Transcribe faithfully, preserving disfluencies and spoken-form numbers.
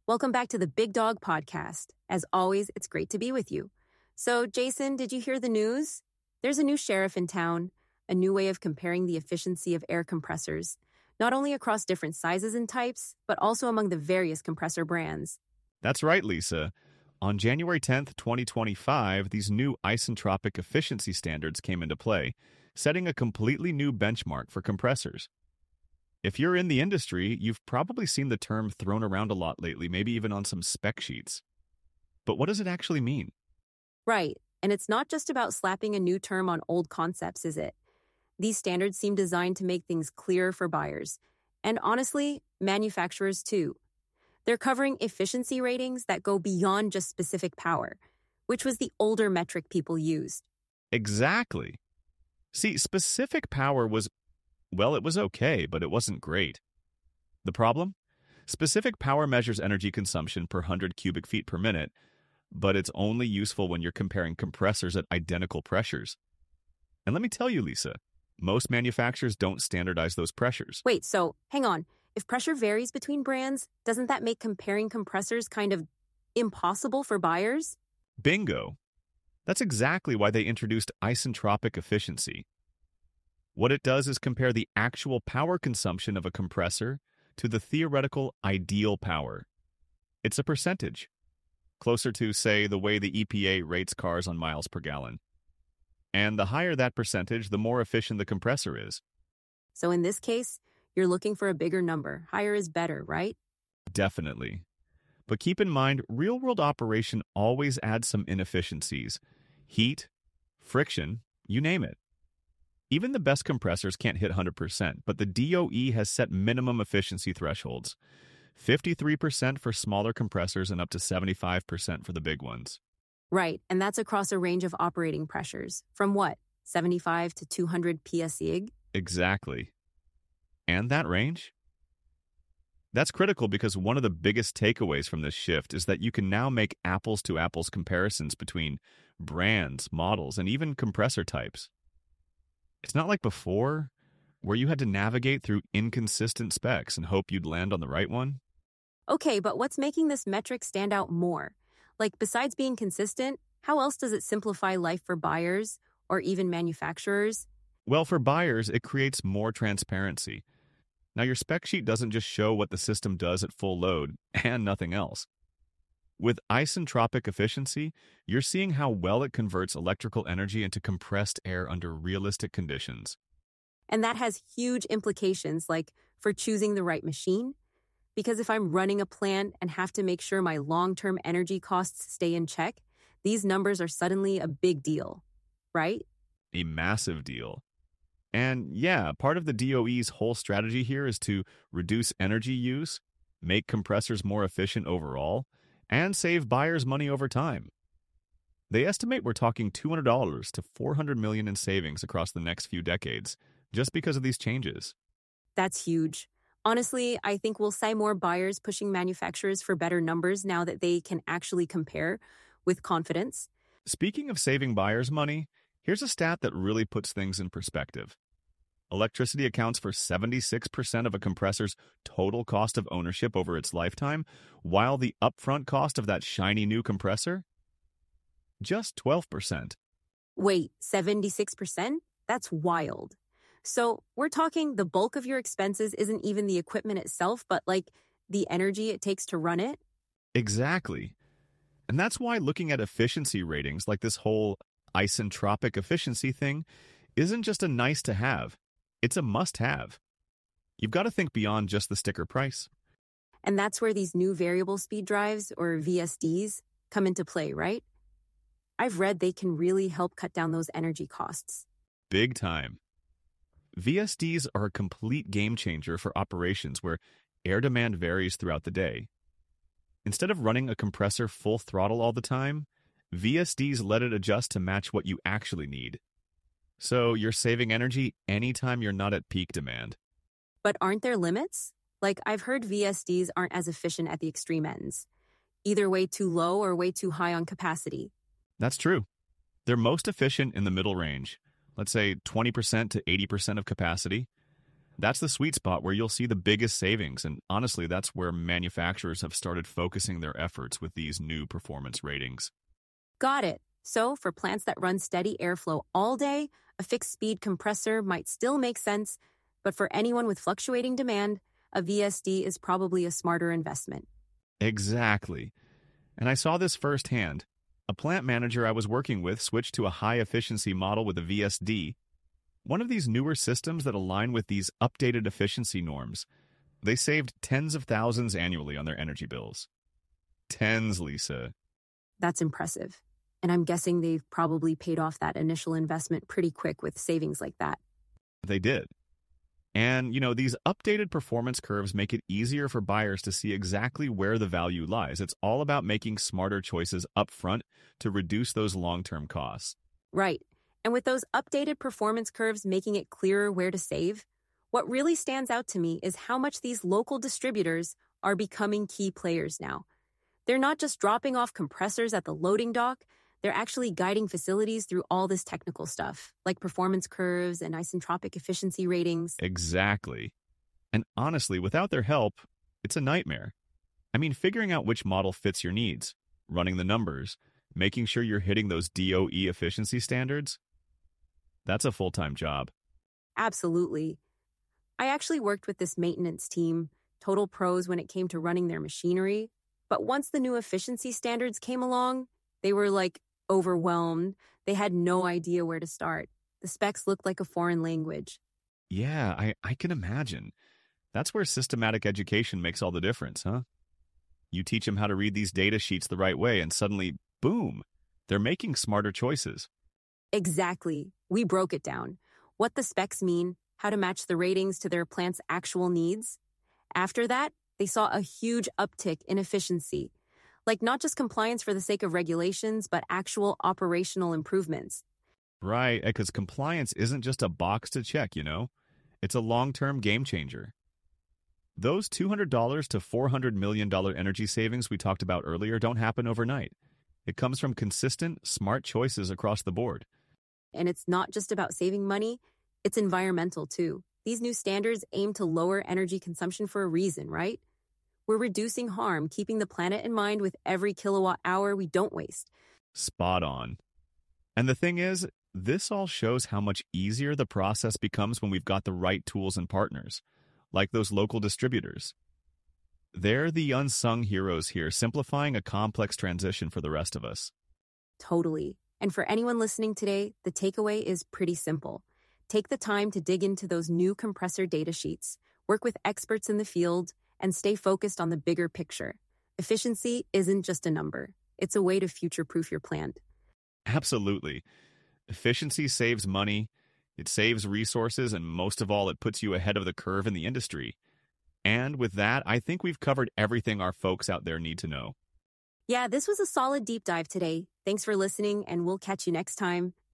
Welcome back to the Big Dog Podcast. As always, it's great to be with you. So, Jason, did you hear the news? There's a new sheriff in town, a new way of comparing the efficiency of air compressors, not only across different sizes and types, but also among the various compressor brands. That's right, Lisa. On January tenth, twenty twenty-five, these new isentropic efficiency standards came into play, setting a completely new benchmark for compressors. If you're in the industry, you've probably seen the term thrown around a lot lately, maybe even on some spec sheets. But what does it actually mean? Right, and it's not just about slapping a new term on old concepts, is it? These standards seem designed to make things clearer for buyers, and honestly, manufacturers too. They're covering efficiency ratings that go beyond just specific power, which was the older metric people used. Exactly. See, specific power was, well, it was okay, but it wasn't great. The problem? Specific power measures energy consumption per one hundred cubic feet per minute, but it's only useful when you're comparing compressors at identical pressures. And let me tell you, Lisa, most manufacturers don't standardize those pressures. Wait, so hang on. If pressure varies between brands, doesn't that make comparing compressors kind of impossible for buyers? Bingo. That's exactly why they introduced isentropic efficiency. What it does is compare the actual power consumption of a compressor to the theoretical ideal power. It's a percentage, closer to, say, the way the E P A rates cars on miles per gallon. And the higher that percentage, the more efficient the compressor is. So in this case, you're looking for a bigger number. Higher is better, right? Definitely. But keep in mind, real-world operation always adds some inefficiencies. Heat, friction, you name it. Even the best compressors can't hit one hundred percent, but the D O E has set minimum efficiency thresholds. fifty-three percent for smaller compressors and up to seventy-five percent for the big ones. Right, and that's across a range of operating pressures. From what, seventy-five to two hundred P S I G? Exactly. And that range? That's critical because one of the biggest takeaways from this shift is that you can now make apples-to-apples comparisons between brands, models, and even compressor types. It's not like before, where you had to navigate through inconsistent specs and hope you'd land on the right one. Okay, but what's making this metric stand out more? Like, besides being consistent, how else does it simplify life for buyers or even manufacturers? Well, for buyers, it creates more transparency. Now, your spec sheet doesn't just show what the system does at full load and nothing else. With isentropic efficiency, you're seeing how well it converts electrical energy into compressed air under realistic conditions. And that has huge implications, like for choosing the right machine. Because if I'm running a plant and have to make sure my long-term energy costs stay in check, these numbers are suddenly a big deal, right? A massive deal. And yeah, part of the D O E's whole strategy here is to reduce energy use, make compressors more efficient overall, and save buyers money over time. They estimate we're talking two hundred dollars to four hundred million dollars in savings across the next few decades, just because of these changes. That's huge. Honestly, I think we'll see more buyers pushing manufacturers for better numbers now that they can actually compare with confidence. Speaking of saving buyers money, here's a stat that really puts things in perspective. Electricity accounts for seventy-six percent of a compressor's total cost of ownership over its lifetime, while the upfront cost of that shiny new compressor? Just twelve percent. Wait, seventy-six percent? That's wild. So we're talking the bulk of your expenses isn't even the equipment itself, but like the energy it takes to run it? Exactly. And that's why looking at efficiency ratings like this whole isentropic efficiency thing isn't just a nice to have. It's a must-have. You've got to think beyond just the sticker price. And that's where these new variable speed drives, or V S Ds, come into play, right? I've read they can really help cut down those energy costs. Big time. V S Ds are a complete game changer for operations where air demand varies throughout the day. Instead of running a compressor full throttle all the time, V S Ds let it adjust to match what you actually need. So you're saving energy anytime you're not at peak demand. But aren't there limits? Like, I've heard V S Ds aren't as efficient at the extreme ends. Either way too low or way too high on capacity. That's true. They're most efficient in the middle range, let's say twenty percent to eighty percent of capacity. That's the sweet spot where you'll see the biggest savings, and honestly, that's where manufacturers have started focusing their efforts with these new performance ratings. Got it. So, for plants that run steady airflow all day, a fixed-speed compressor might still make sense, but for anyone with fluctuating demand, a V S D is probably a smarter investment. Exactly. And I saw this firsthand. A plant manager I was working with switched to a high-efficiency model with a V S D, one of these newer systems that align with these updated efficiency norms. They saved tens of thousands annually on their energy bills. Tens, Lisa. That's impressive. And I'm guessing they've probably paid off that initial investment pretty quick with savings like that. They did. And, you know, these updated performance curves make it easier for buyers to see exactly where the value lies. It's all about making smarter choices up front to reduce those long-term costs. Right. And with those updated performance curves making it clearer where to save, what really stands out to me is how much these local distributors are becoming key players now. They're not just dropping off compressors at the loading dock, they're actually guiding facilities through all this technical stuff, like performance curves and isentropic efficiency ratings. Exactly. And honestly, without their help, it's a nightmare. I mean, figuring out which model fits your needs, running the numbers, making sure you're hitting those D O E efficiency standards, that's a full-time job. Absolutely. I actually worked with this maintenance team, total pros when it came to running their machinery, but once the new efficiency standards came along, they were like overwhelmed. They had no idea where to start. The specs looked like a foreign language. Yeah, I, I can imagine. That's where systematic education makes all the difference, huh? You teach them how to read these data sheets the right way, and suddenly, boom, they're making smarter choices. Exactly. We broke it down. What the specs mean, how to match the ratings to their plant's actual needs. After that, they saw a huge uptick in efficiency. Like not just compliance for the sake of regulations, but actual operational improvements. Right, because compliance isn't just a box to check, you know? It's a long-term game changer. Those two hundred dollars to four hundred million dollars energy savings we talked about earlier don't happen overnight. It comes from consistent, smart choices across the board. And it's not just about saving money, it's environmental too. These new standards aim to lower energy consumption for a reason, right? We're reducing harm, keeping the planet in mind with every kilowatt hour we don't waste. Spot on. And the thing is, this all shows how much easier the process becomes when we've got the right tools and partners, like those local distributors. They're the unsung heroes here, simplifying a complex transition for the rest of us. Totally. And for anyone listening today, the takeaway is pretty simple. Take the time to dig into those new compressor data sheets, work with experts in the field, and stay focused on the bigger picture. Efficiency isn't just a number. It's a way to future-proof your plant. Absolutely. Efficiency saves money, it saves resources, and most of all, it puts you ahead of the curve in the industry. And with that, I think we've covered everything our folks out there need to know. Yeah, this was a solid deep dive today. Thanks for listening, and we'll catch you next time.